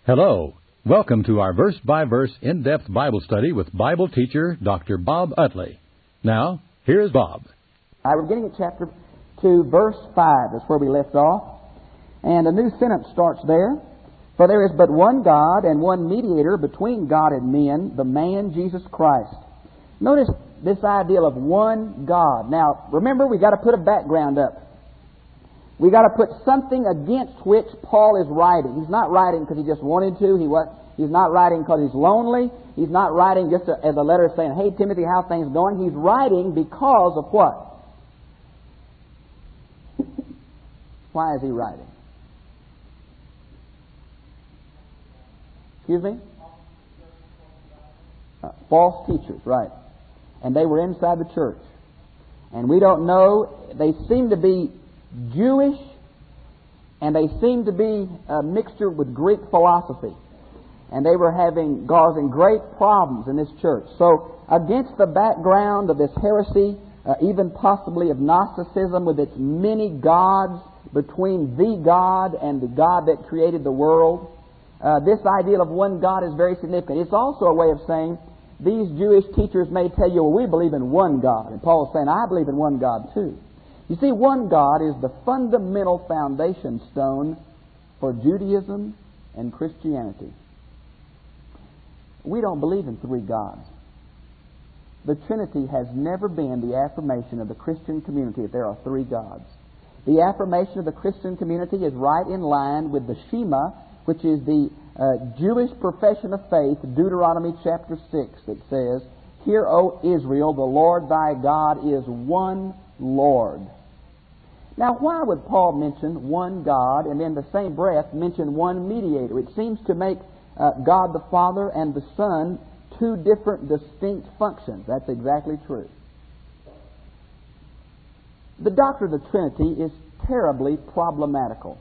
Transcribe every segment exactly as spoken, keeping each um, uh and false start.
Hello. Welcome to our verse-by-verse in-depth Bible study with Bible teacher Doctor Bob Utley. Now, here's Bob. I was beginning at chapter two, verse five. That's where we left off. And a new sentence starts there. For there is but one God and one mediator between God and men, the man Jesus Christ. Notice this idea of one God. Now, remember, we got to put a background up. We got to put something against which Paul is writing. He's not writing because he just wanted to. He what? He's not writing because he's lonely. He's not writing just a, as a letter saying, "Hey Timothy, how things going?" He's writing because of what? Why is he writing? Excuse me? Uh, false teachers, right? And they were inside the church, and we don't know. They seem to be Jewish, and they seem to be a mixture with Greek philosophy, and they were having causing great problems in this church. So, against the background of this heresy, uh, even possibly of Gnosticism with its many gods between the God and the God that created the world, uh, this idea of one God is very significant. It's also a way of saying these Jewish teachers may tell you, "Well, we believe in one God," and Paul's saying, "I believe in one God too." You see, one God is the fundamental foundation stone for Judaism and Christianity. We don't believe in three gods. The Trinity has never been the affirmation of the Christian community that there are three gods. The affirmation of the Christian community is right in line with the Shema, which is the uh, Jewish profession of faith, Deuteronomy chapter six, that says, "Hear, O Israel, the Lord thy God is one Lord." Now, why would Paul mention one God and in the same breath mention one mediator? It seems to make uh, God the Father and the Son two different distinct functions. That's exactly true. The doctrine of the Trinity is terribly problematical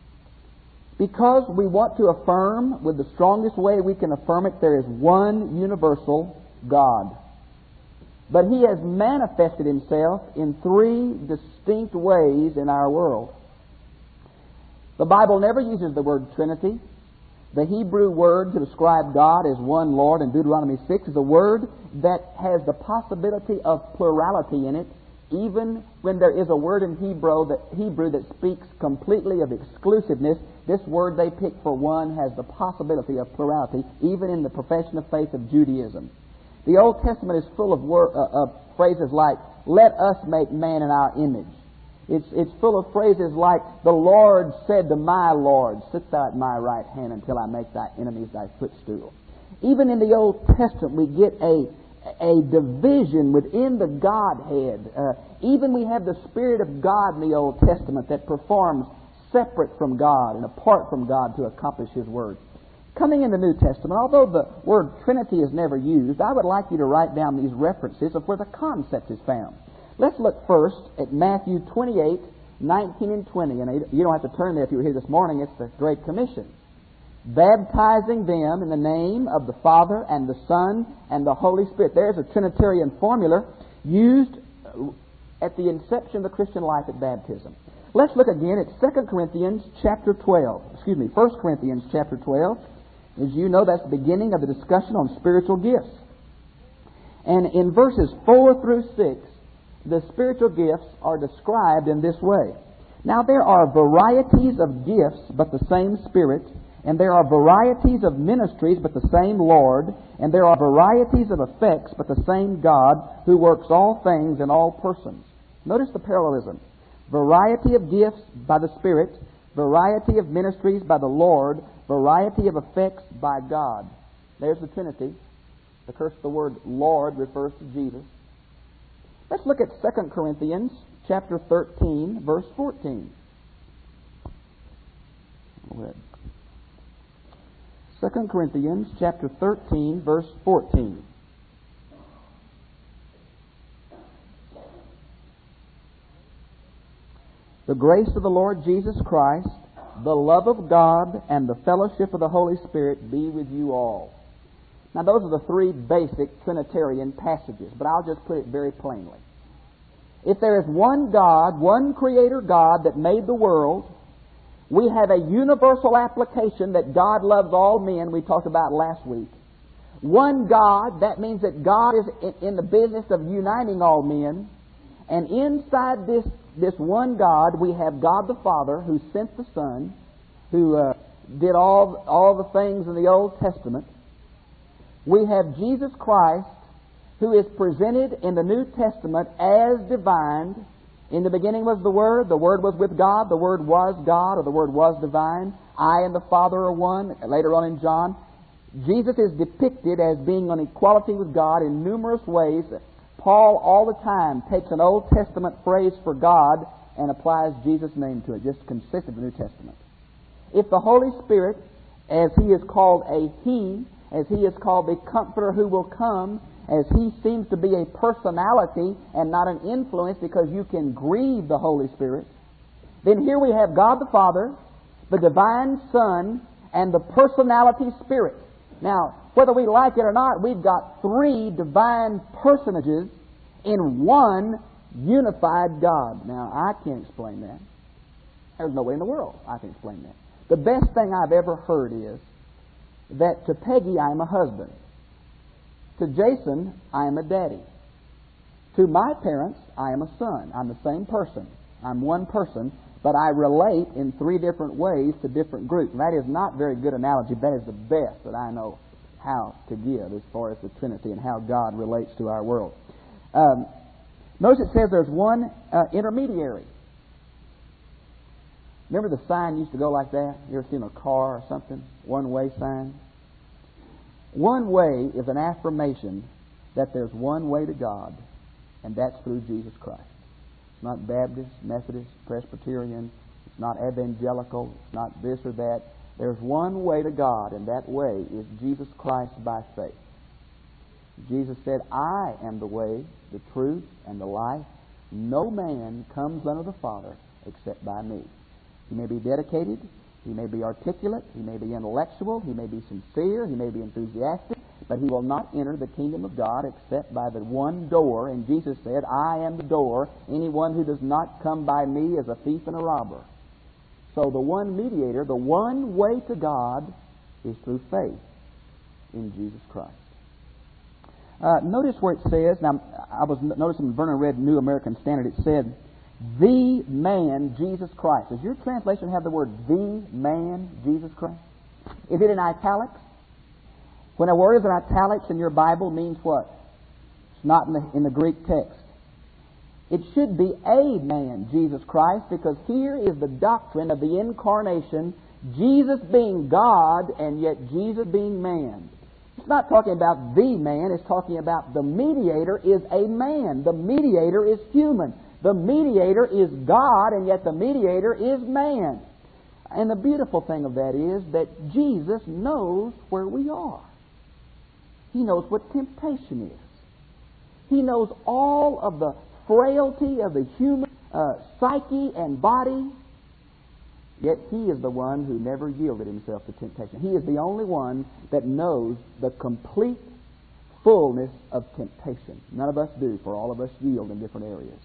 because we want to affirm, with the strongest way we can affirm it, there is one universal God. But He has manifested Himself in three distinct ways in our world. The Bible never uses the word Trinity. The Hebrew word to describe God as one Lord in Deuteronomy six is a word that has the possibility of plurality in it, even when there is a word in Hebrew that, Hebrew that speaks completely of exclusiveness. This word they pick for one has the possibility of plurality, even in the profession of faith of Judaism. The Old Testament is full of, word, uh, of phrases like, "Let us make man in our image." It's, it's full of phrases like, "The Lord said to my Lord, sit thou at my right hand until I make thy enemies thy footstool." Even in the Old Testament we get a, a division within the Godhead. Uh, even we have the Spirit of God in the Old Testament that performs separate from God and apart from God to accomplish His Word. Coming in the New Testament, although the word Trinity is never used, I would like you to write down these references of where the concept is found. Let's look first at Matthew twenty-eight, nineteen and twenty. And you don't have to turn there if you were here this morning. It's the Great Commission. "Baptizing them in the name of the Father and the Son and the Holy Spirit." There's a Trinitarian formula used at the inception of the Christian life at baptism. Let's look again at Second Corinthians chapter twelve. Excuse me, First Corinthians chapter twelve. As you know, that's the beginning of the discussion on spiritual gifts. And in verses four through six, the spiritual gifts are described in this way. "Now there are varieties of gifts, but the same Spirit. And there are varieties of ministries, but the same Lord. And there are varieties of effects, but the same God, who works all things in all persons." Notice the parallelism. Variety of gifts by the Spirit, variety of ministries by the Lord, variety of effects by God. There's the Trinity. Of course, the word Lord refers to Jesus. Let's look at Second Corinthians chapter thirteen, verse fourteen. Second Corinthians chapter thirteen, verse fourteen. "The grace of the Lord Jesus Christ, the love of God, and the fellowship of the Holy Spirit be with you all." Now, those are the three basic Trinitarian passages, but I'll just put it very plainly. If there is one God, one Creator God that made the world, We have a universal application that God loves all men, we talked about last week. One God, that means that God is in the business of uniting all men. And inside this, this one God, we have God the Father who sent the Son, who uh, did all, all the things in the Old Testament. We have Jesus Christ, who is presented in the New Testament as divine. In the beginning was the Word, the Word was with God, the Word was God, or the Word was divine. I and the Father are one. Later on in John, Jesus is depicted as being on equality with God in numerous ways. Paul all the time takes an Old Testament phrase for God and applies Jesus' name to it, just consistent with the New Testament. If the Holy Spirit, as He is called a He, as He is called the Comforter who will come, as He seems to be a personality and not an influence because you can grieve the Holy Spirit, then here we have God the Father, the Divine Son, and the Personality Spirit. Now, whether we like it or not, we've got three divine personages in one unified God. Now, I can't explain that. There's no way in the world I can explain that. The best thing I've ever heard is that to Peggy I am a husband. To Jason, I am a daddy. To my parents, I am a son. I'm the same person. I'm one person, but I relate in three different ways to different groups. And that is not a very good analogy. That is the best that I know how to give as far as the Trinity and how God relates to our world. Um, notice it says there's one uh, intermediary. Remember the sign used to go like that? You ever seen a car or something? One-way sign? One way is an affirmation that there's one way to God, and that's through Jesus Christ. It's not Baptist, Methodist, Presbyterian. It's not evangelical. It's not this or that. There's one way to God, and that way is Jesus Christ by faith. Jesus said, I am the way, the truth, and the life. No man comes unto the Father except by me. He may be dedicated. He may be articulate, he may be intellectual, he may be sincere, he may be enthusiastic, but he will not enter the kingdom of God except by the one door. And Jesus said, I am the door. Anyone who does not come by me is a thief and a robber. So the one mediator, the one way to God is through faith in Jesus Christ. Uh, notice where it says, now I was noticing Vernon read New American Standard, it said, the man, Jesus Christ. Does your translation have the word the man, Jesus Christ? Is it in italics? When a word is in italics in your Bible, means what? It's not in the, in the Greek text. It should be a man, Jesus Christ, because here is the doctrine of the incarnation, Jesus being God and yet Jesus being man. It's not talking about the man, it's talking about the mediator is a man. The mediator is human. The mediator is God, and yet the mediator is man. And the beautiful thing of that is that Jesus knows where we are. He knows what temptation is. He knows all of the frailty of the human uh, psyche and body. Yet He is the one who never yielded Himself to temptation. He is the only one that knows the complete fullness of temptation. None of us do, for all of us yield in different areas.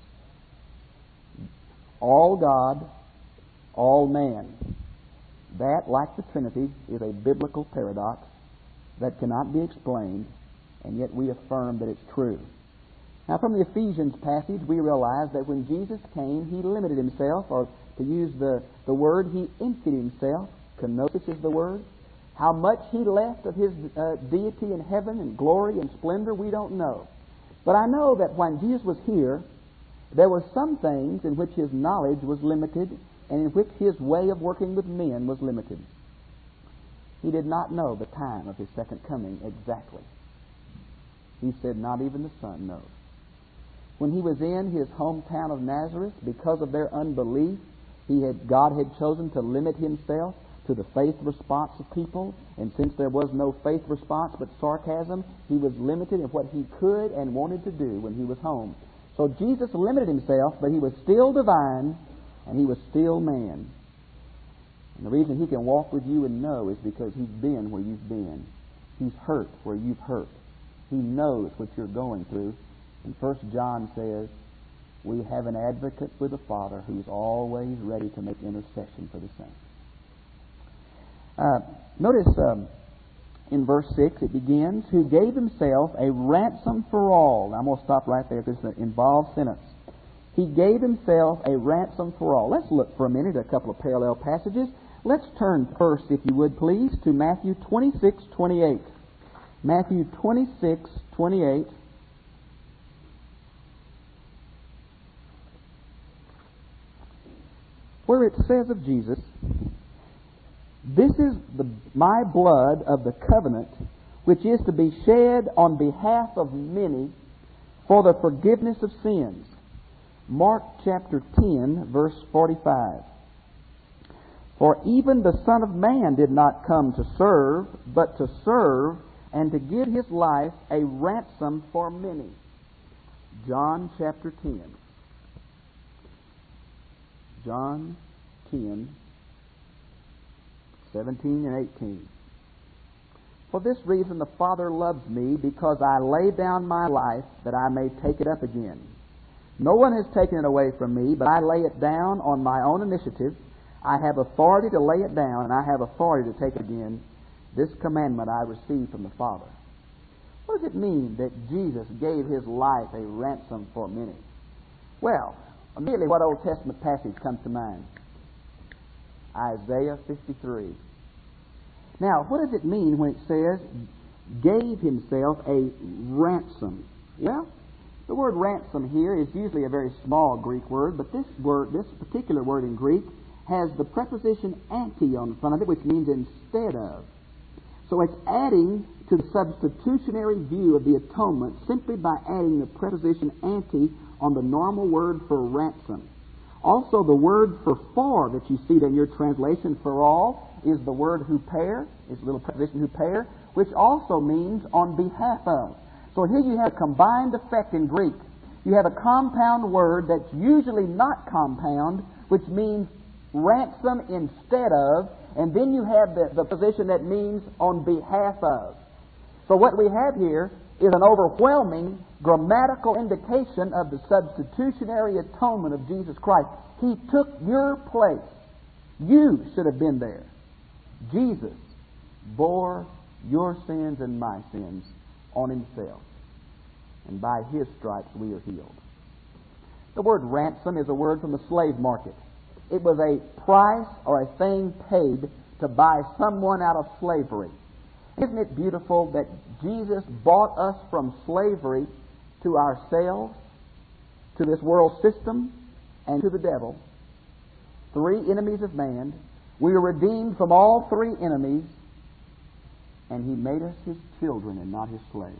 All God, all man. That, like the Trinity, is a biblical paradox that cannot be explained, and yet we affirm that it's true. Now, from the Ephesians passage, we realize that when Jesus came, He limited Himself, or to use the, the word, He emptied Himself. Kenosis is the word. How much He left of His uh, deity in heaven and glory and splendor, we don't know. But I know that when Jesus was here, there were some things in which His knowledge was limited and in which His way of working with men was limited. He did not know the time of His second coming exactly. He said, not even the Son knows. When He was in His hometown of Nazareth, because of their unbelief, he had, God had chosen to limit Himself to the faith response of people. And since there was no faith response but sarcasm, He was limited in what He could and wanted to do when He was home. So Jesus limited Himself, but He was still divine and He was still man. And the reason He can walk with you and know is because He's been where you've been. He's hurt where you've hurt. He knows what you're going through. And First John says, we have an advocate with the Father who's always ready to make intercession for the saints. Uh, notice um, in verse six it begins, who gave himself a ransom for all. Now, I'm going to stop right there because it's an involved sentence. He gave himself a ransom for all. Let's look for a minute at a couple of parallel passages. Let's turn first, if you would please, to Matthew twenty-six twenty-eight. Matthew twenty-six twenty-eight. Where it says of Jesus, this is the, my blood of the covenant, which is to be shed on behalf of many for the forgiveness of sins. Mark chapter ten, verse forty-five. For even the Son of Man did not come to serve, but to serve and to give his life a ransom for many. John chapter ten. John ten, seventeen and eighteen. For this reason the Father loves me, because I lay down my life that I may take it up again. No one has taken it away from me, but I lay it down on my own initiative. I have authority to lay it down, and I have authority to take it again. This commandment I received from the Father. What does it mean that Jesus gave his life a ransom for many? Well, immediately what Old Testament passage comes to mind? Isaiah fifty-three. Now, what does it mean when it says, gave himself a ransom? Well, the word ransom here is usually a very small Greek word, but this word, this particular word in Greek, has the preposition anti on the front of it, which means instead of. So it's adding to the substitutionary view of the atonement simply by adding the preposition anti on the normal word for ransom. Also, the word for for that you see in your translation, for all, is the word huper, is the little preposition huper, which also means on behalf of. So here you have a combined effect in Greek. You have a compound word that's usually not compound, which means ransom instead of, and then you have the, the position that means on behalf of. So what we have here is an overwhelming grammatical indication of the substitutionary atonement of Jesus Christ. He took your place. You should have been there. Jesus bore your sins and my sins on himself, and by his stripes we are healed. The word ransom is a word from the slave market. It was a price or a thing paid to buy someone out of slavery. Isn't it beautiful that Jesus bought us from slavery to ourselves, to this world system, and to the devil? Three enemies of man. We were redeemed from all three enemies, and he made us his children and not his slaves.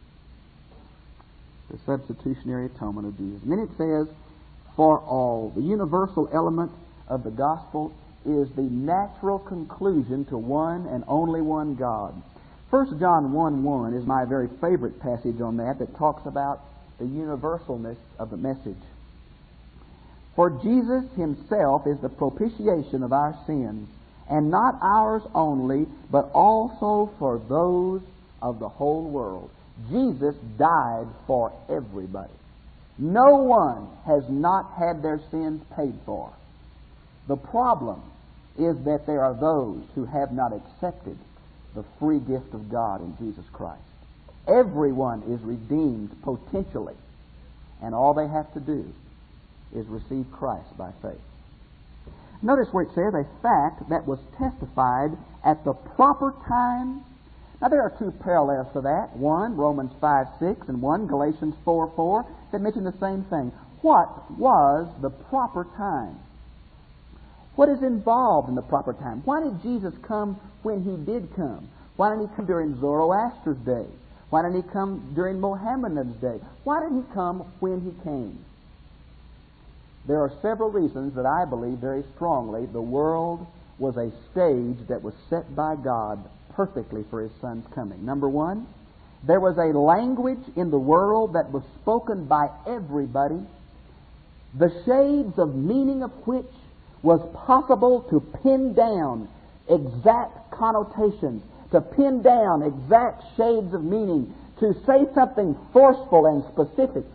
The substitutionary atonement of Jesus. And then it says, for all. The universal element of the gospel is the natural conclusion to one and only one God. First John one one is my very favorite passage on that, that talks about the universalness of the message. For Jesus himself is the propitiation of our sins, and not ours only, but also for those of the whole world. Jesus died for everybody. No one has not had their sins paid for. The problem is that there are those who have not accepted the free gift of God in Jesus Christ. Everyone is redeemed potentially, and all they have to do is receive Christ by faith. Notice where it says a fact that was testified at the proper time. Now there are two parallels to that. One, Romans five six, and one, Galatians four four, that mention the same thing. What was the proper time? What is involved in the proper time? Why did Jesus come when he did come? Why didn't he come during Zoroaster's day? Why didn't he come during Mohammed's day? Why didn't he come when he came? There are several reasons that I believe very strongly the world was a stage that was set by God perfectly for his Son's coming. Number one, there was a language in the world that was spoken by everybody, the shades of meaning of which was possible to pin down exact connotations, to pin down exact shades of meaning, to say something forceful and specific.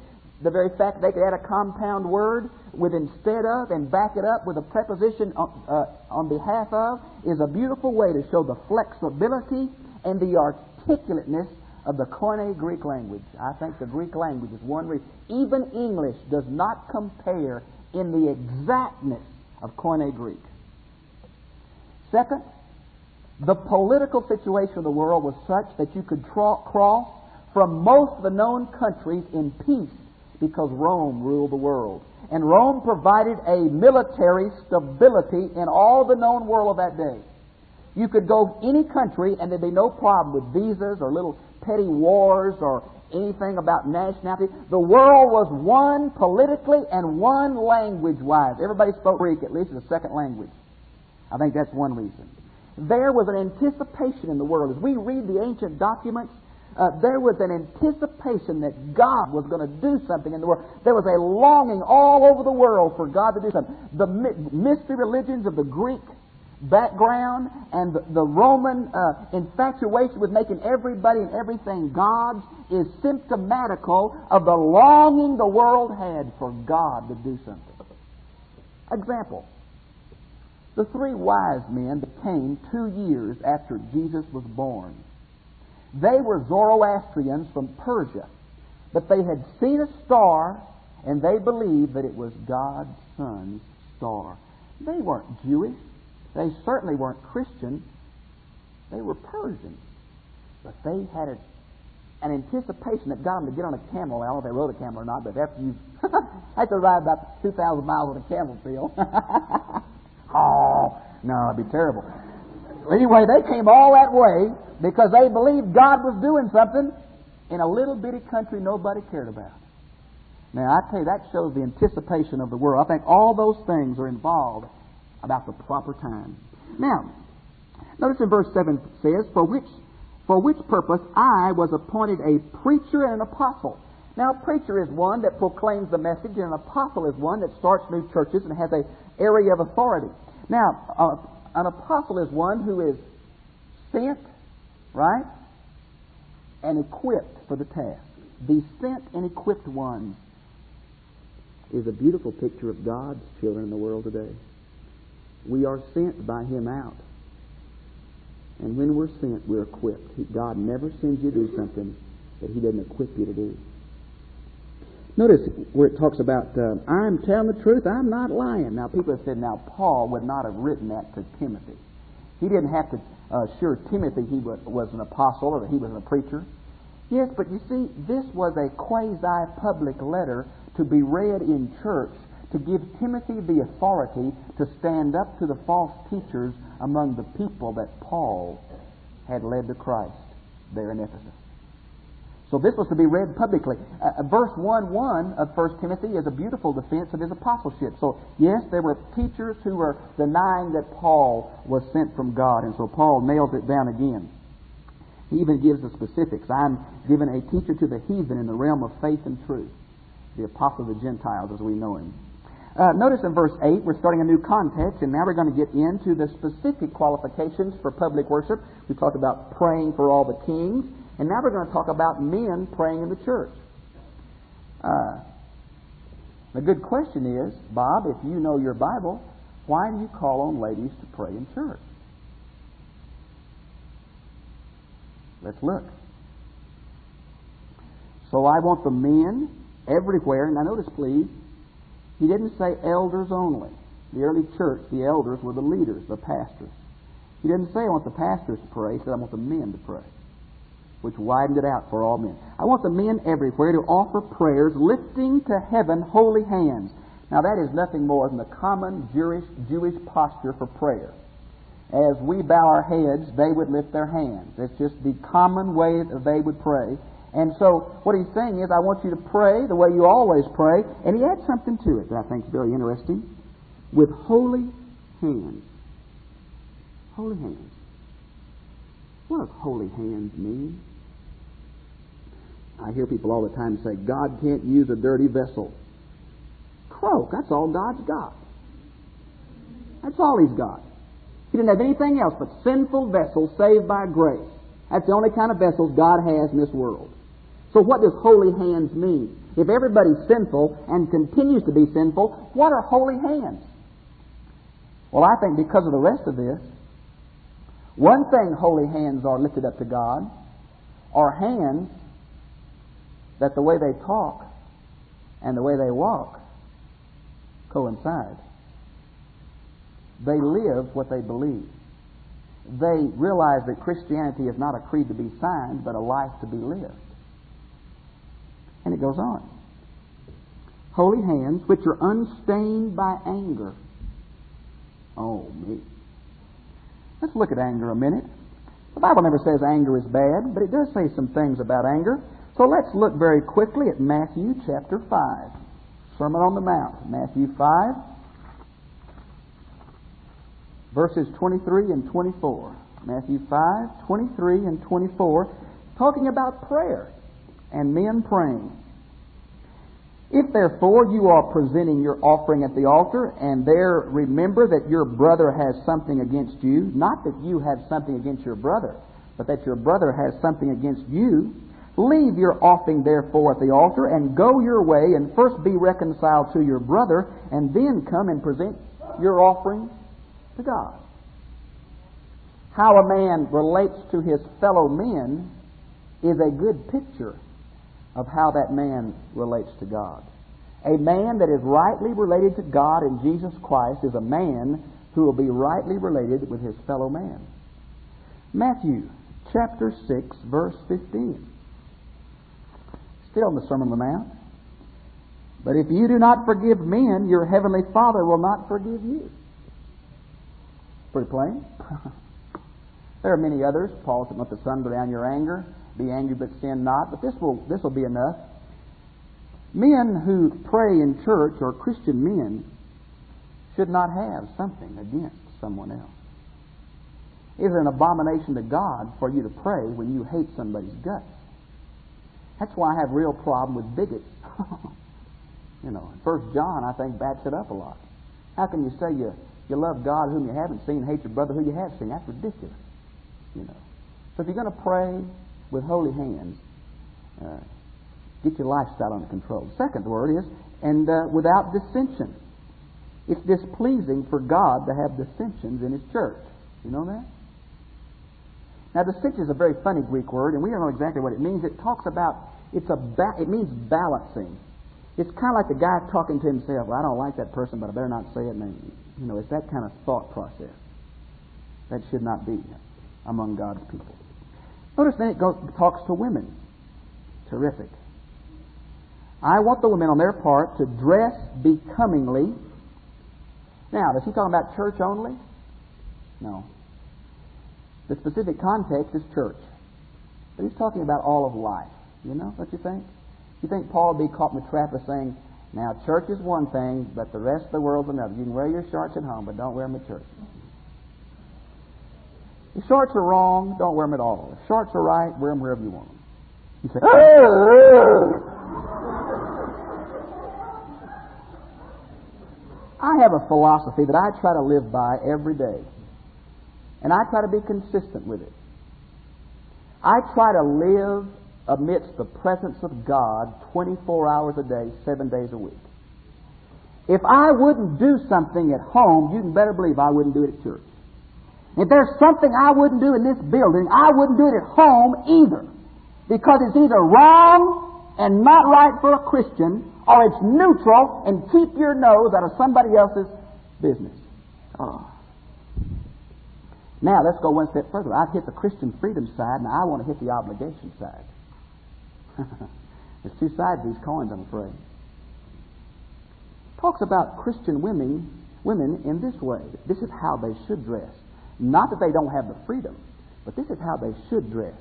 The very fact they could add a compound word with instead of and back it up with a preposition on, uh, on behalf of is a beautiful way to show the flexibility and the articulateness of the Koine Greek language. I think the Greek language is one reason. Even English does not compare in the exactness of Koine Greek. Second, the political situation of the world was such that you could tra- cross from most of the known countries in peace because Rome ruled the world. And Rome provided a military stability in all the known world of that day. You could go any country and there'd be no problem with visas or little petty wars or anything about nationality. The world was one politically and one language-wise. Everybody spoke Greek, at least as a second language. I think that's one reason. There was an anticipation in the world. As we read the ancient documents, uh, there was an anticipation that God was going to do something in the world. There was a longing all over the world for God to do something. The mi- mystery religions of the Greek background and the, the Roman uh, infatuation with making everybody and everything gods is symptomatical of the longing the world had for God to do something. Example. The three wise men that came two years after Jesus was born. They were Zoroastrians from Persia, but they had seen a star and they believed that it was God's Son's star. They weren't Jewish. They certainly weren't Christian. They were Persian. But they had a, an anticipation that got them to get on a camel. I don't know if they rode a camel or not, but after you had to ride about two thousand miles on a camel field. Oh, no, it'd be terrible. Anyway, they came all that way because they believed God was doing something in a little bitty country nobody cared about. Now, I tell you, that shows the anticipation of the world. I think all those things are involved about the proper time. Now, notice in verse seven it says, For which, for which purpose I was appointed a preacher and an apostle. Now, a preacher is one that proclaims the message, and an apostle is one that starts new churches and has an area of authority. Now, uh, an apostle is one who is sent, right, and equipped for the task. The sent and equipped ones is a beautiful picture of God's children in the world today. We are sent by Him out. And when we're sent, we're equipped. God never sends you to do something that He doesn't equip you to do. Notice where it talks about, uh, I'm telling the truth, I'm not lying. Now, people have said, now, Paul would not have written that to Timothy. He didn't have to uh, assure Timothy he was an apostle or that he was a preacher. Yes, but you see, this was a quasi-public letter to be read in church to give Timothy the authority to stand up to the false teachers among the people that Paul had led to Christ there in Ephesus. So this was to be read publicly. Uh, verse one one of First Timothy is a beautiful defense of his apostleship. So, yes, there were teachers who were denying that Paul was sent from God, and so Paul nails it down again. He even gives the specifics. I'm given a teacher to the heathen in the realm of faith and truth. The apostle of the Gentiles as we know him. Uh, notice in verse eight, we're starting a new context, and now we're going to get into the specific qualifications for public worship. We talked about praying for all the kings, and now we're going to talk about men praying in the church. Uh, the good question is, Bob, if you know your Bible, why do you call on ladies to pray in church? Let's look. So I want the men everywhere. Now notice, please, he didn't say elders only. The early church, the elders were the leaders, the pastors. He didn't say I want the pastors to pray. He said I want the men to pray, which widened it out for all men. I want the men everywhere to offer prayers lifting to heaven holy hands. Now that is nothing more than the common Jewish, Jewish posture for prayer. As we bow our heads, they would lift their hands. It's just the common way that they would pray. And so what he's saying is, I want you to pray the way you always pray. And he adds something to it that I think is very interesting. With holy hands. Holy hands. What does holy hands mean? I hear people all the time say, God can't use a dirty vessel. Croak, that's all God's got. That's all He's got. He didn't have anything else but sinful vessels saved by grace. That's the only kind of vessels God has in this world. So what does holy hands mean? If everybody's sinful and continues to be sinful, what are holy hands? Well, I think because of the rest of this, one thing holy hands are lifted up to God are hands that the way they talk and the way they walk coincide. They live what they believe. They realize that Christianity is not a creed to be signed, but a life to be lived. And it goes on. Holy hands which are unstained by anger. Oh, me. Let's look at anger a minute. The Bible never says anger is bad, but it does say some things about anger. So let's look very quickly at Matthew chapter five. Sermon on the Mount. Matthew five, verses twenty-three and twenty-four. Matthew five, twenty-three and twenty-four, talking about prayer and men praying. If therefore you are presenting your offering at the altar, and there remember that your brother has something against you, not that you have something against your brother, but that your brother has something against you, leave your offering therefore at the altar, and go your way, and first be reconciled to your brother, and then come and present your offering to God. How a man relates to his fellow men is a good picture of how that man relates to God. A man that is rightly related to God in Jesus Christ is a man who will be rightly related with his fellow man. Matthew chapter six, verse fifteen. Still in the Sermon on the Mount. But if you do not forgive men, your heavenly Father will not forgive you. Pretty plain. There are many others. Paul said, let the sun go down your anger. Be angry but sin not. But this will this will be enough. Men who pray in church, or Christian men, should not have something against someone else. It is an abomination to God for you to pray when you hate somebody's guts. That's why I have a real problem with bigots. You know, First John, I think, backs it up a lot. How can you say you, you love God whom you haven't seen, hate your brother who you have seen? That's ridiculous. You know. So if you're going to pray with holy hands, uh, get your lifestyle under control. The second word is, and uh, without dissension. It's displeasing for God to have dissensions in His church. You know that? Now, dissension is a very funny Greek word, and we don't know exactly what it means. It talks about, it's a ba- it means balancing. It's kind of like the guy talking to himself. Well, I don't like that person, but I better not say it. And, you know, it's that kind of thought process. That should not be among God's people. Notice then it goes, talks to women. Terrific. I want the women on their part to dress becomingly. Now, is he talking about church only? No. The specific context is church. But he's talking about all of life. You know, don't you think? You think Paul would be caught in the trap of saying, now, church is one thing, but the rest of the world's another. You can wear your shorts at home, but don't wear them at church. If shorts are wrong, don't wear them at all. If shorts are right, wear them wherever you want them. You say, I have a philosophy that I try to live by every day. And I try to be consistent with it. I try to live amidst the presence of God twenty-four hours a day, seven days a week. If I wouldn't do something at home, you can better believe I wouldn't do it at church. If there's something I wouldn't do in this building, I wouldn't do it at home either. Because it's either wrong and not right for a Christian, or it's neutral and keep your nose out of somebody else's business. Oh. Now, let's go one step further. I've hit the Christian freedom side, now I want to hit the obligation side. There's two sides to these coins, I'm afraid. Talks about Christian women, women in this way. This is how they should dress. Not that they don't have the freedom, but this is how they should dress.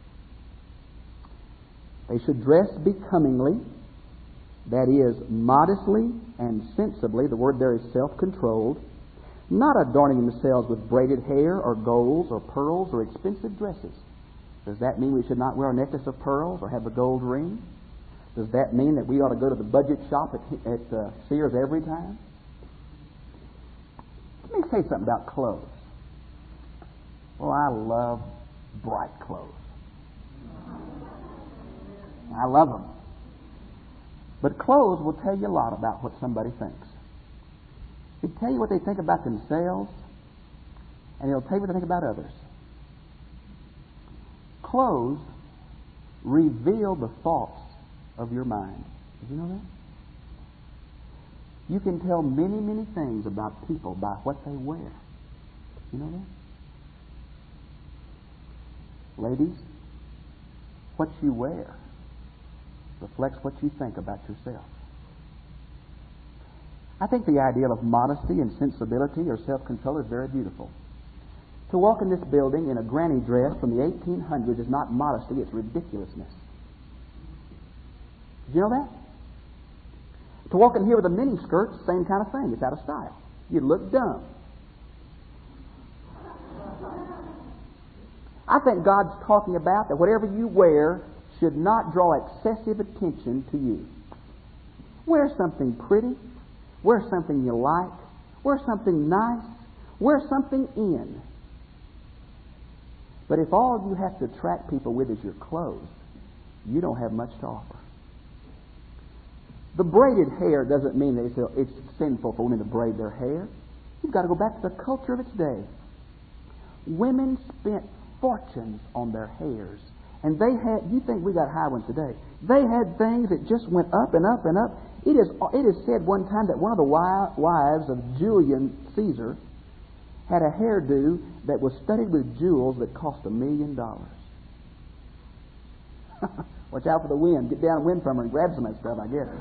They should dress becomingly, that is, modestly and sensibly. The word there is self-controlled. Not adorning themselves with braided hair or golds or pearls or expensive dresses. Does that mean we should not wear a necklace of pearls or have a gold ring? Does that mean that we ought to go to the budget shop at, at uh, Sears every time? Let me say something about clothes. Well, I love bright clothes. I love them. But clothes will tell you a lot about what somebody thinks. It'll tell you what they think about themselves, and it'll tell you what they think about others. Clothes reveal the thoughts of your mind. Did you know that? You can tell many, many things about people by what they wear. You know that? Ladies, what you wear reflects what you think about yourself. I think the ideal of modesty and sensibility or self-control is very beautiful. To walk in this building in a granny dress from the eighteen hundreds is not modesty, it's ridiculousness. Did you know that? To walk in here with a mini skirt, same kind of thing. It's out of style. You'd look dumb. I think God's talking about that whatever you wear should not draw excessive attention to you. Wear something pretty. Wear something you like. Wear something nice. Wear something in. But if all you have to attract people with is your clothes, you don't have much to offer. The braided hair doesn't mean that it's, it's sinful for women to braid their hair. You've got to go back to the culture of its day. Women spent fortunes on their hairs. And they had, you think we got high ones today. They had things that just went up and up and up. It is, it is said one time that one of the wives of Julian Caesar had a hairdo that was studded with jewels that cost a million dollars. Watch out for the wind. Get downwind from her and grab some of that stuff, I guess.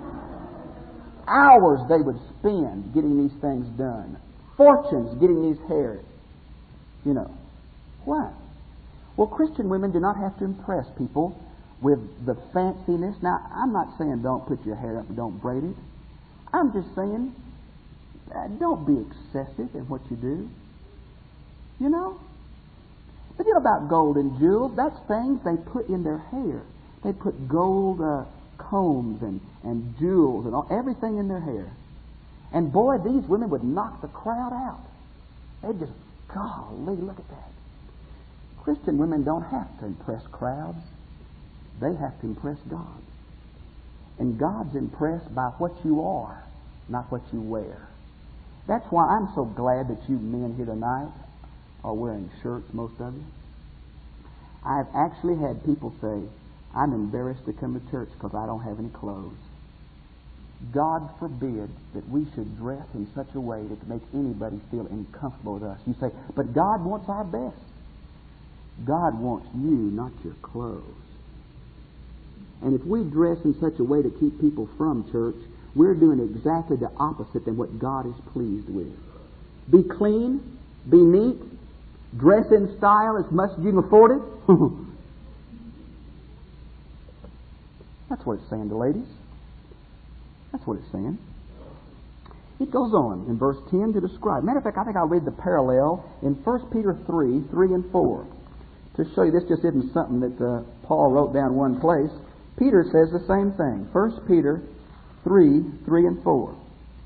Hours they would spend getting these things done. Fortunes getting these hairs. You know. Why? Well, Christian women do not have to impress people with the fanciness. Now, I'm not saying don't put your hair up and don't braid it. I'm just saying uh, don't be excessive in what you do. You know? But you know about gold and jewels? That's things they put in their hair. They put gold uh, combs and, and jewels and all, everything in their hair. And boy, these women would knock the crowd out. They'd just, golly, look at that. Christian women don't have to impress crowds. They have to impress God. And God's impressed by what you are, not what you wear. That's why I'm so glad that you men here tonight are wearing shirts, most of you. I've actually had people say, I'm embarrassed to come to church because I don't have any clothes. God forbid that we should dress in such a way that to make anybody feel uncomfortable with us. You say, but God wants our best. God wants you, not your clothes. And if we dress in such a way to keep people from church, we're doing exactly the opposite than what God is pleased with. Be clean, be neat, dress in style as much as you can afford it. That's what it's saying to ladies. That's what it's saying. It goes on in verse ten to describe. Matter of fact, I think I'll read the parallel in First Peter three, three and four. To show you this just isn't something that uh, Paul wrote down one place. Peter says the same thing. First Peter three, three and four.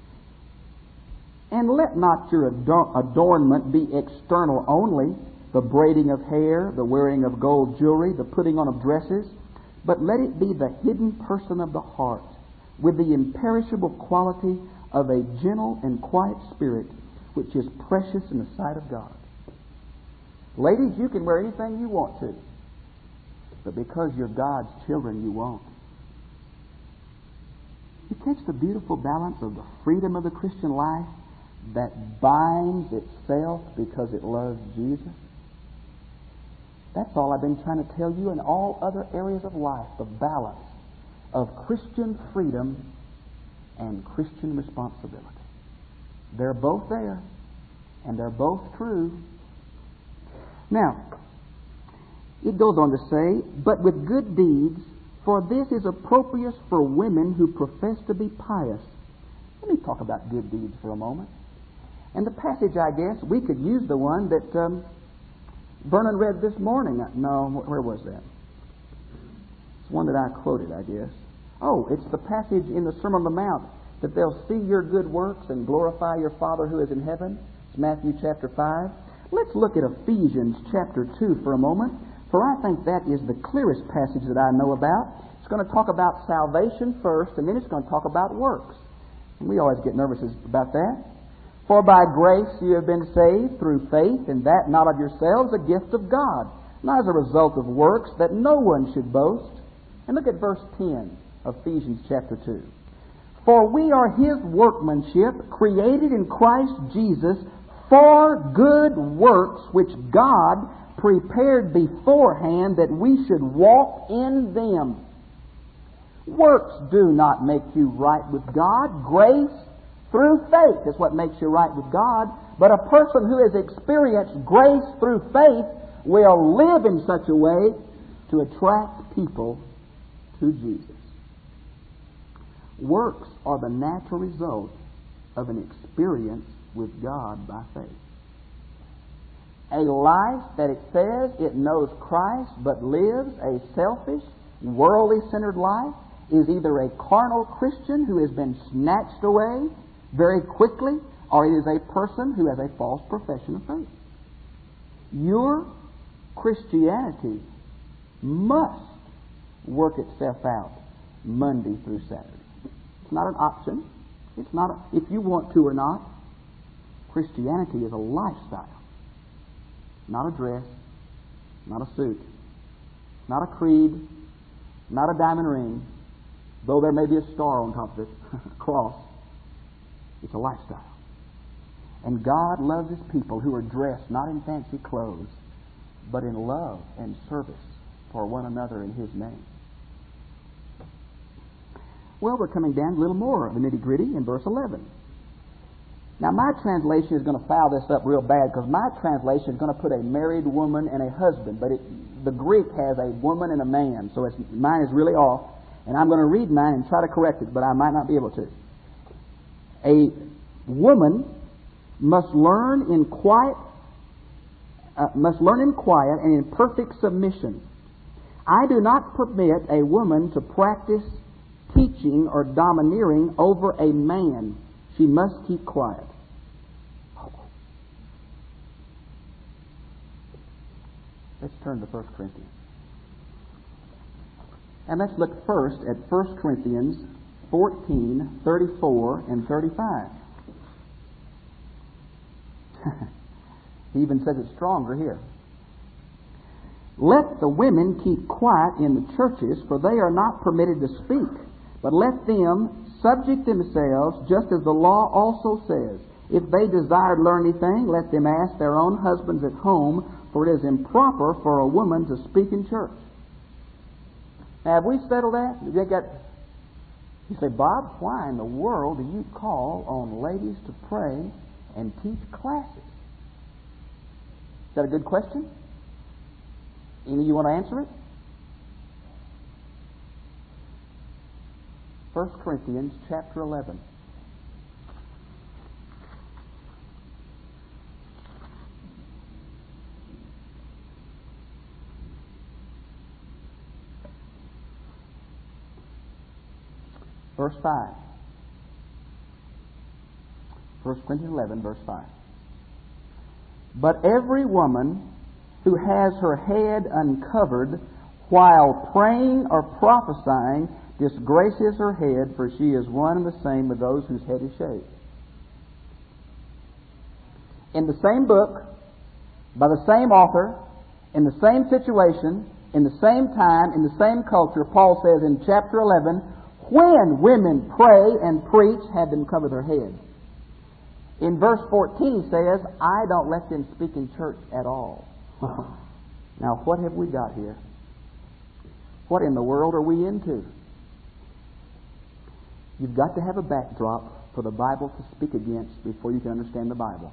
And let not your ador- adornment be external only, the braiding of hair, the wearing of gold jewelry, the putting on of dresses, but let it be the hidden person of the heart, with the imperishable quality of a gentle and quiet spirit, which is precious in the sight of God. Ladies, you can wear anything you want to, but because you're God's children, you won't. You catch the beautiful balance of the freedom of the Christian life that binds itself because it loves Jesus? That's all I've been trying to tell you in all other areas of life, the balance of Christian freedom and Christian responsibility. They're both there, and they're both true. Now, it goes on to say, but with good deeds, for this is appropriate for women who profess to be pious. Let me talk about good deeds for a moment. And the passage, I guess, we could use the one that um, Vernon read this morning. No, where was that? It's one that I quoted, I guess. Oh, it's the passage in the Sermon on the Mount, that they'll see your good works and glorify your Father who is in heaven. It's Matthew chapter five. Let's look at Ephesians chapter two for a moment. For I think that is the clearest passage that I know about. It's going to talk about salvation first, and then it's going to talk about works. And we always get nervous about that. For by grace you have been saved through faith, and that not of yourselves, a gift of God, not as a result of works, that no one should boast. And look at verse ten of Ephesians chapter two. For we are His workmanship, created in Christ Jesus for good works, which God prepared beforehand that we should walk in them. Works do not make you right with God. Grace through faith is what makes you right with God. But a person who has experienced grace through faith will live in such a way to attract people to Jesus. Works are the natural result of an experience with God by faith. A life that it says it knows Christ but lives a selfish, worldly-centered life is either a carnal Christian who has been snatched away very quickly, or it is a person who has a false profession of faith. Your Christianity must work itself out Monday through Saturday. It's not an option. It's not a, if you want to or not. Christianity is a lifestyle. Not a dress, not a suit, not a creed, not a diamond ring, though there may be a star on top of it, a cross. It's a lifestyle. And God loves His people who are dressed not in fancy clothes, but in love and service for one another in His name. Well, we're coming down a little more of the nitty-gritty in verse eleven. Now, my translation is going to foul this up real bad, because my translation is going to put a married woman and a husband, but it, the Greek has a woman and a man, so it's, mine is really off, and I'm going to read mine and try to correct it, but I might not be able to. A woman must learn in quiet, uh, must learn in quiet and in perfect submission. I do not permit a woman to practice teaching or domineering over a man. She must keep quiet. Let's turn to First Corinthians. And let's look first at First Corinthians fourteen, thirty-four, and thirty-five. He even says it stronger here. Let the women keep quiet in the churches, for they are not permitted to speak, but let them subject themselves, just as the law also says. If they desire to learn anything, let them ask their own husbands at home, for it is improper for a woman to speak in church. Now, have we settled that? You got, you say, Bob, why in the world do you call on ladies to pray and teach classes? Is that a good question? Any of you want to answer it? First Corinthians chapter eleven. Verse five. First Corinthians eleven, verse five. But every woman who has her head uncovered while praying or prophesying disgraces her head, for she is one and the same with those whose head is shaved. In the same book, by the same author, in the same situation, in the same time, in the same culture, Paul says in chapter eleven, when women pray and preach, have them cover their head. In verse fourteen he says, I don't let them speak in church at all. Now, what have we got here? What in the world are we into? You've got to have a backdrop for the Bible to speak against before you can understand the Bible.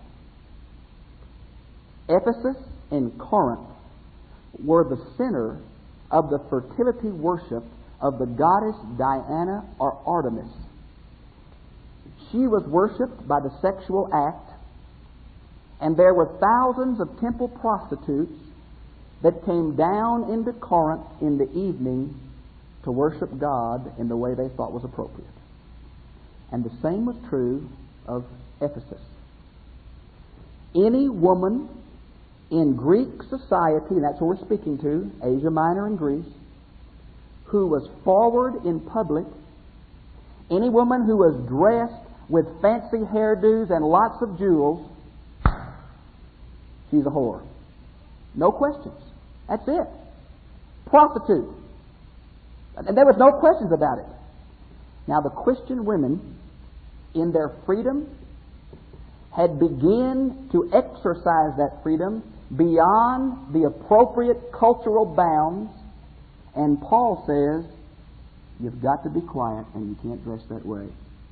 Ephesus and Corinth were the center of the fertility worship of the goddess Diana or Artemis. She was worshipped by the sexual act, and there were thousands of temple prostitutes that came down into Corinth in the evening to worship God in the way they thought was appropriate. And the same was true of Ephesus. Any woman in Greek society, and that's what we're speaking to, Asia Minor and Greece, who was forward in public, any woman who was dressed with fancy hairdos and lots of jewels, she's a whore. No questions. That's it. Prostitute. And there was no questions about it. Now the Christian women, in their freedom, had begun to exercise that freedom beyond the appropriate cultural bounds, and Paul says, you've got to be quiet and you can't dress that way.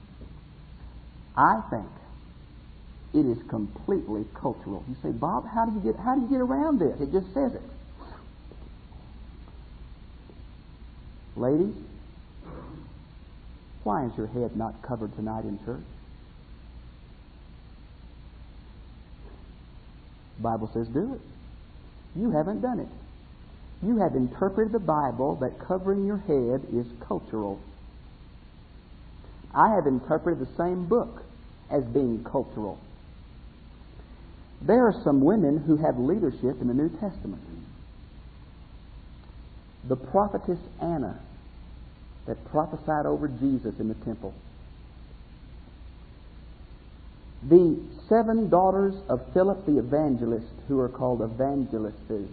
I think it is completely cultural. You say, Bob, how do you get how do you get around this? It just says it. Ladies, why is your head not covered tonight in church? The Bible says do it. You haven't done it. You have interpreted the Bible that covering your head is cultural. I have interpreted the same book as being cultural. There are some women who have leadership in the New Testament. The prophetess Anna that prophesied over Jesus in the temple. The seven daughters of Philip the evangelist, who are called evangelistesses.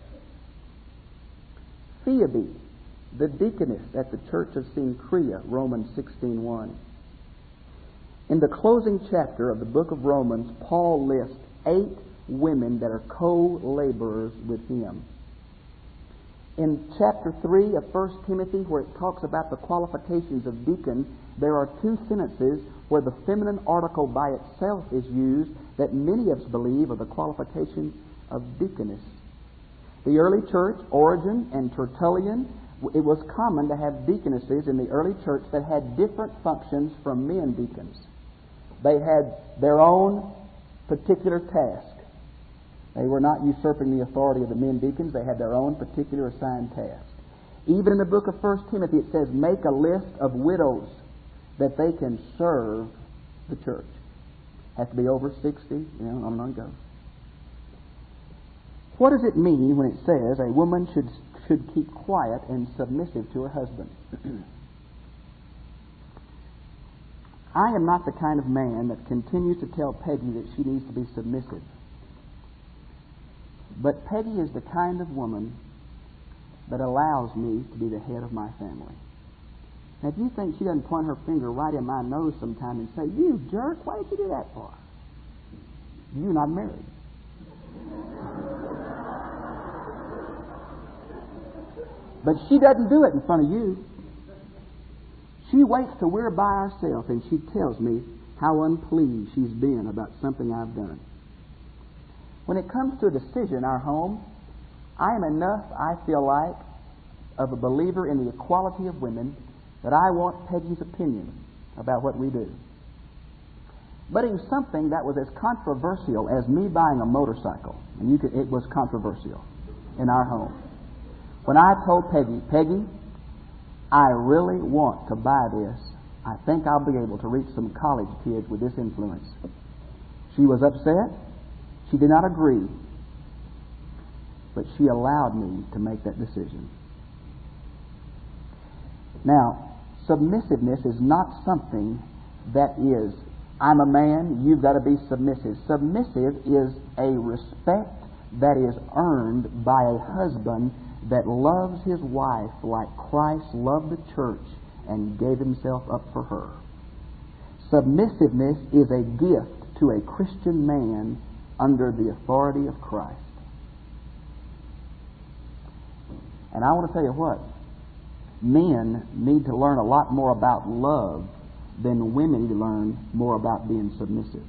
Phoebe, the deaconess at the church of Cenchrea, Romans sixteen one. In the closing chapter of the book of Romans, Paul lists eight women that are co-laborers with him. In chapter three of First Timothy, where it talks about the qualifications of deacon, there are two sentences where the feminine article by itself is used that many of us believe are the qualification of deaconess. The early church, Origen and Tertullian, it was common to have deaconesses in the early church that had different functions from men deacons. They had their own particular task. They were not usurping the authority of the men deacons. They had their own particular assigned task. Even in the book of First Timothy, it says, make a list of widows that they can serve the church. Has to be over sixty, you know, on and on it goes. What does it mean when it says a woman should should keep quiet and submissive to her husband? I am not the kind of man that continues to tell Peggy that she needs to be submissive. But Peggy is the kind of woman that allows me to be the head of my family. Now, if you think she doesn't point her finger right in my nose sometime and say, you jerk, why did you do that for? You're not married. But she doesn't do it in front of you. She waits till we're by ourselves and she tells me how unpleased she's been about something I've done. When it comes to a decision in our home, I am enough, I feel like, of a believer in the equality of women that I want Peggy's opinion about what we do. But it was something that was as controversial as me buying a motorcycle. And you could, it was controversial in our home. When I told Peggy, Peggy, I really want to buy this. I think I'll be able to reach some college kids with this influence. She was upset. She did not agree. But she allowed me to make that decision. Now, submissiveness is not something that is, I'm a man, you've got to be submissive. Submissive is a respect that is earned by a husband that loves his wife like Christ loved the church and gave himself up for her. Submissiveness is a gift to a Christian man under the authority of Christ. And I want to tell you what, men need to learn a lot more about love than women need to learn more about being submissive.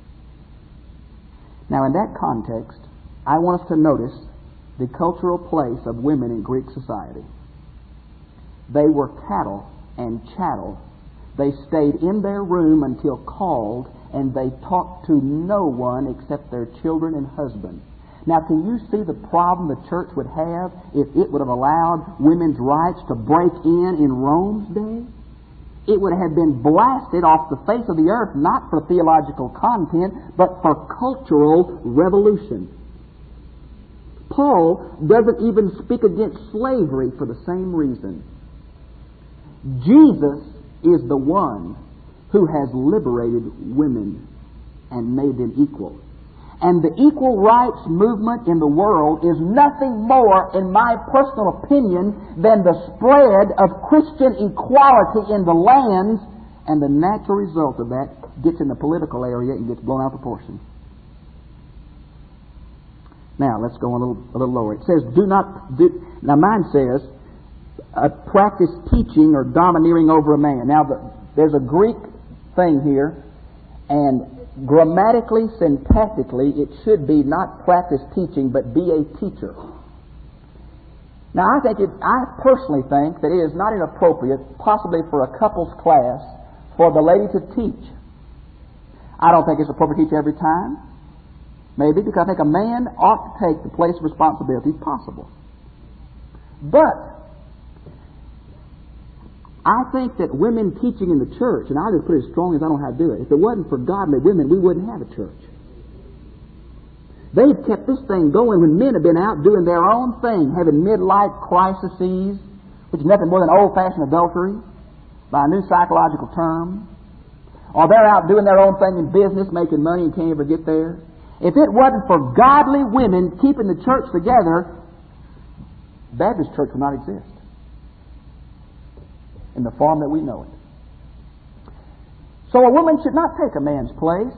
Now, in that context, I want us to notice the cultural place of women in Greek society. They were cattle and chattel. They stayed in their room until called, and they talked to no one except their children and husband. Now, can you see the problem the church would have if it would have allowed women's rights to break in in Rome's day? It would have been blasted off the face of the earth, not for theological content, but for cultural revolution. Paul doesn't even speak against slavery for the same reason. Jesus is the one who has liberated women and made them equal. And the equal rights movement in the world is nothing more, in my personal opinion, than the spread of Christian equality in the lands, and the natural result of that gets in the political area and gets blown out of proportion. Now, let's go a little, a little lower. It says, do not, do, now mine says, uh, practice teaching or domineering over a man. Now, the, there's a Greek thing here, and grammatically, syntactically, it should be not practice teaching, but be a teacher. Now, I think it, I personally think that it is not inappropriate, possibly for a couples class, for the lady to teach. I don't think it's appropriate to teach every time. Maybe because I think a man ought to take the place of responsibility if possible. But I think that women teaching in the church, and I'll just put it as strongly as I know how to do it, if it wasn't for godly women, we wouldn't have a church. They've kept this thing going when men have been out doing their own thing, having midlife crises, which is nothing more than old-fashioned adultery, by a new psychological term. Or they're out doing their own thing in business, making money and can't ever get there. If it wasn't for godly women keeping the church together, Baptist church would not exist in the form that we know it. So a woman should not take a man's place.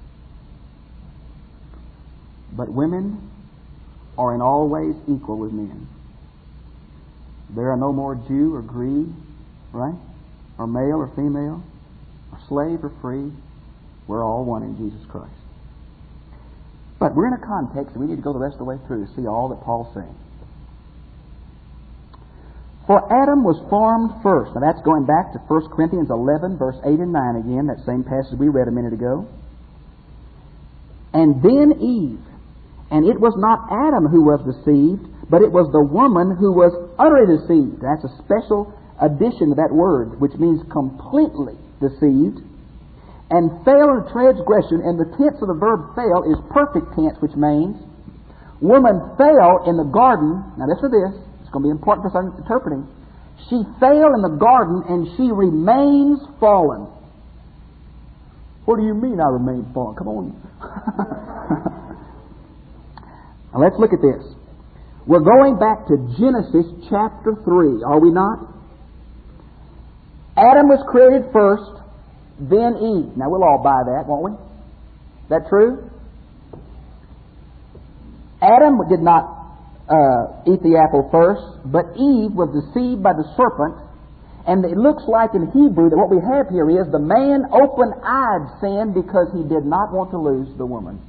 But women are in all ways equal with men. There are no more Jew or Greek, right? Or male or female, or slave or free. We're all one in Jesus Christ. But we're in a context that we need to go the rest of the way through to see all that Paul's saying. For Adam was formed first. Now that's going back to First Corinthians eleven, verse eight and nine again, that same passage we read a minute ago. And then Eve. And it was not Adam who was deceived, but it was the woman who was utterly deceived. That's a special addition to that word, which means completely deceived. And fell in transgression, and the tense of the verb fell is perfect tense, which means woman fell in the garden. Now listen to this. It's going to be important for us interpreting. She fell in the garden, and she remains fallen. What do you mean I remain fallen? Come on. Now let's look at this. We're going back to Genesis chapter three, are we not? Adam was created first, then Eve. Now we'll all buy that, won't we? Is that true? Adam did not uh, eat the apple first, but Eve was deceived by the serpent. And it looks like in Hebrew that what we have here is the man open-eyed sinned because he did not want to lose the woman.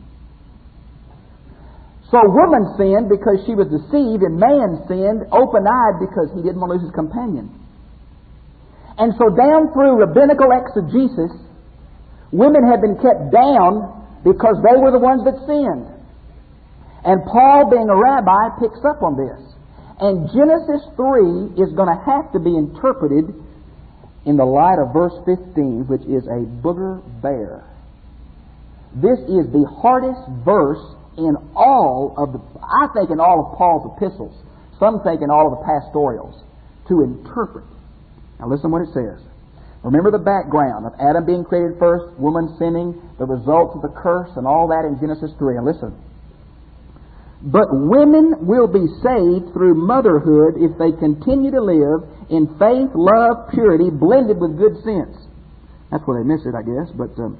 So woman sinned because she was deceived, and man sinned open-eyed because he didn't want to lose his companion. And so down through rabbinical exegesis, women had been kept down because they were the ones that sinned. And Paul, being a rabbi, picks up on this. And Genesis three is going to have to be interpreted in the light of verse fifteen, which is a booger bear. This is the hardest verse in all of the, I think in all of Paul's epistles, some think in all of the pastorals, to interpret. Now listen what it says. Remember the background of Adam being created first, woman sinning, the results of the curse, and all that in Genesis three. And listen. But women will be saved through motherhood if they continue to live in faith, love, purity, blended with good sense. That's where they miss it, I guess, but um,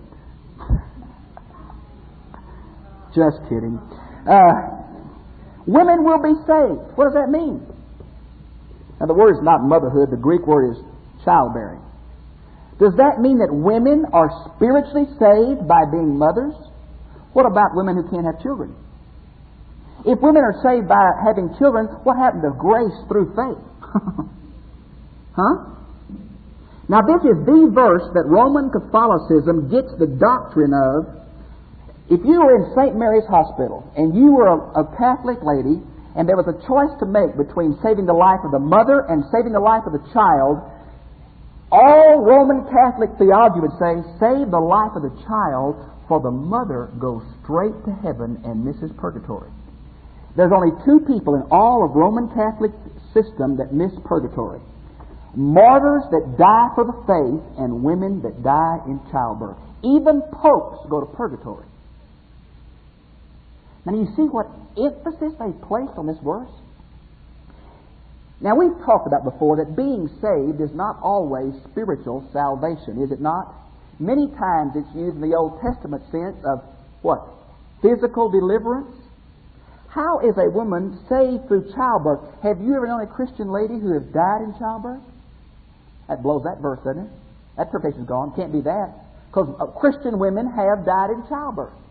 just kidding. Uh, women will be saved. What does that mean? Now, the word is not motherhood. The Greek word is childbearing. Does that mean that women are spiritually saved by being mothers? What about women who can't have children? If women are saved by having children, what happened to grace through faith? Huh? Now, this is the verse that Roman Catholicism gets the doctrine of. If you were in Saint Mary's Hospital and you were a, a Catholic lady and there was a choice to make between saving the life of the mother and saving the life of the child, all Roman Catholic theology would say, save the life of the child, for the mother goes straight to heaven and misses purgatory. There's only two people in all of Roman Catholic system that miss purgatory. Martyrs that die for the faith and women that die in childbirth. Even popes go to purgatory. Now you see what emphasis they place on this verse? Now we've talked about before that being saved is not always spiritual salvation, is it not? Many times it's used in the Old Testament sense of what? Physical deliverance. How is a woman saved through childbirth? Have you ever known a Christian lady who has died in childbirth? That blows that verse, doesn't it? That interpretation's gone. Can't be that. Because Christian women have died in childbirth.